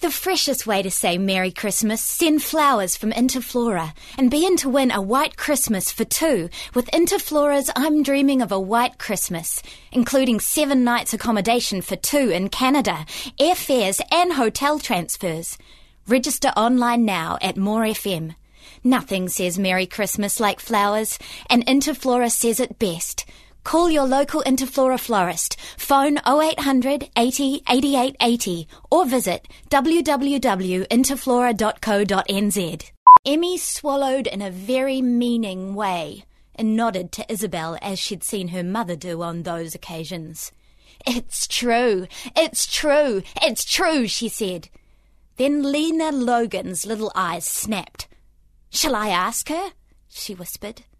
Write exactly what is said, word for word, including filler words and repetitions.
the freshest way to say Merry Christmas, send flowers from Interflora and be in to win a white Christmas for two with Interflora's I'm Dreaming of a White Christmas, including seven nights accommodation for two in Canada, airfares and hotel transfers. Register online now at More F M. Nothing says Merry Christmas like flowers, and Interflora says it best. Call your local Interflora florist, phone oh eight hundred eighty eighty-eight eighty or visit w w w dot interflora dot co dot n z. Emmy swallowed in a very meaning way and nodded to Isabel as she'd seen her mother do on those occasions. "It's true, it's true, it's true," she said. Then Lena Logan's little eyes snapped. "Shall I ask her?" she whispered.